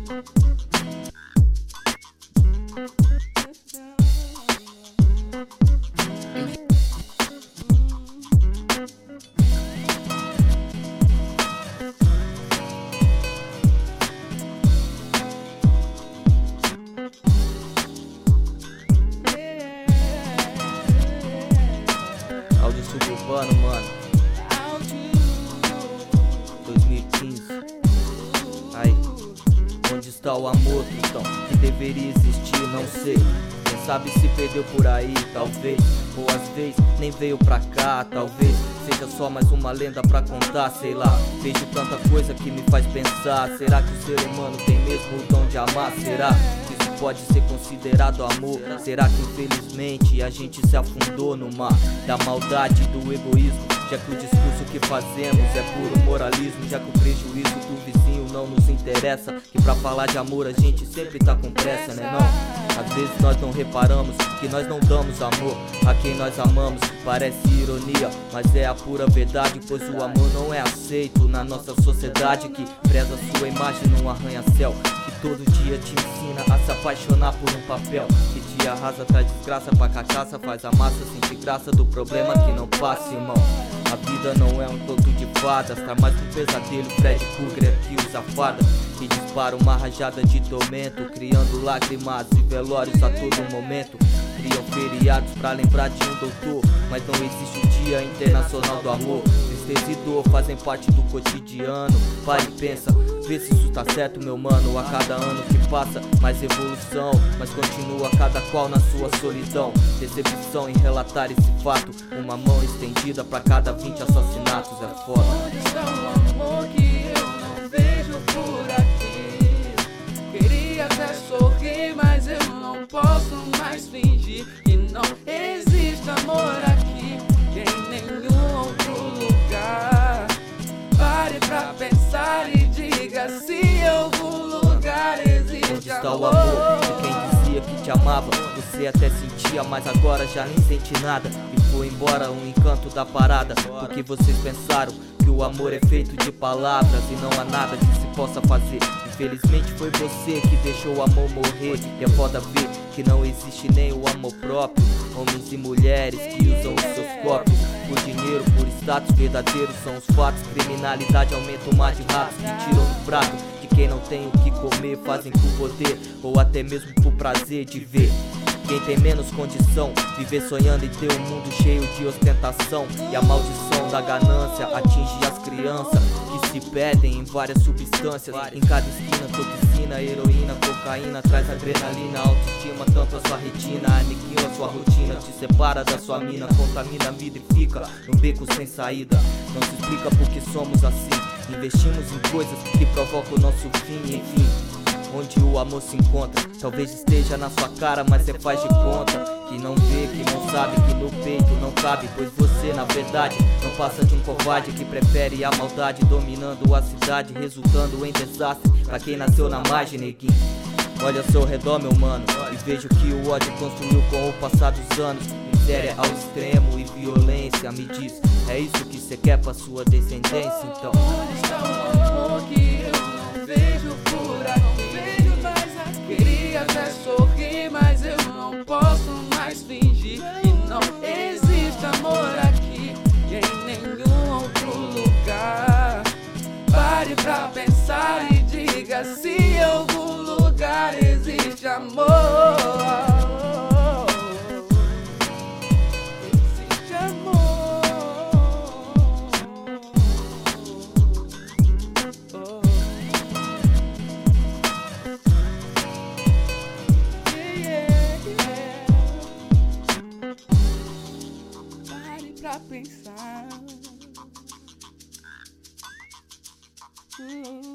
Áudio suburbano, mano. 2015. Aí, onde está o amor, então? Que deveria existir, não sei. Quem sabe se perdeu por aí, talvez. Ou às vezes nem veio pra cá, talvez seja só mais uma lenda pra contar, sei lá. Vejo tanta coisa que me faz pensar. Será que o ser humano tem mesmo o dom de amar? Será que isso pode ser considerado amor? Será que infelizmente a gente se afundou no mar da maldade e do egoísmo? Já que o discurso que fazemos é puro moralismo, já que o prejuízo do vizinho não nos interessa, que pra falar de amor a gente sempre tá com pressa, né não? Às vezes nós não reparamos que nós não damos amor a quem nós amamos. Parece ironia, mas é a pura verdade, pois o amor não é aceito na nossa sociedade que preza sua imagem num arranha-céu, que todo dia te ensina a se apaixonar por um papel, que te arrasa, traz desgraça pra cachaça, faz a massa sentir graça do problema que não passa, irmão. A vida não é um conto de fadas, tá mais que um pesadelo. Freddy Krueger que usa fada, que dispara uma rajada de tormento, criando lágrimas e velórios a todo momento. Criam feriados pra lembrar de um doutor, mas não existe o Dia Internacional do Amor. Tristeza e dor fazem parte do cotidiano. Para e pensa, vê se isso tá certo, meu mano. A cada ano que passa, mais evolução, mas continua cada qual na sua solidão. Decepção em relatar esse fato, uma mão estendida pra cada 20 assassinatos, é foda. Onde está o amor que eu não vejo por aqui? Queria até sorrir, mas eu não posso mais fingir que não existe amor aqui em nenhum outro lugar. Pare pra pensar e diga se em algum lugar existe Onde está amor. o amor de quem dizia que te amava? Você até sentia, mas agora já nem sente nada. E foi embora o encanto da parada, porque vocês pensaram que o amor é feito de palavras e não há nada que se possa fazer. Infelizmente foi você que deixou o amor morrer. E é foda ver que não existe nem o amor próprio. Homens e mulheres que usam os seus corpos por dinheiro, por status, verdadeiros são os fatos. Criminalidade aumenta o mar de ratos que tiram do prato de quem não tem o que comer, fazem por poder ou até mesmo por prazer de ver. Quem tem menos condição, viver sonhando em ter um mundo cheio de ostentação. E a maldição da ganância atinge as crianças que se perdem em várias substâncias. Em cada esquina, toxina, heroína, cocaína, traz adrenalina, autoestima, tanto a sua retina, aniquila a sua rotina, te separa da sua mina, contamina a vida e fica num beco sem saída. Não se explica por que somos assim, investimos em coisas que provocam o nosso fim, enfim. Onde o amor se encontra, talvez esteja na sua cara, mas cê faz de conta que não vê, que não sabe, que no peito não cabe. Pois você, na verdade, não passa de um covarde que prefere a maldade dominando a cidade, resultando em desastre pra quem nasceu na margem, neguinho. Olha ao seu redor, meu mano, e veja o que o ódio construiu com o passar dos anos. Miséria ao extremo e violência, me diz, é isso que cê quer pra sua descendência, então? Onde está o amor que eu não vejo por aqui? Queria até sorrir, mas eu não posso mais fingir que não existe amor aqui em nenhum outro lugar. Pare pra pensar e diga se em algum lugar existe amor. Existe amor. Pare pra pensar.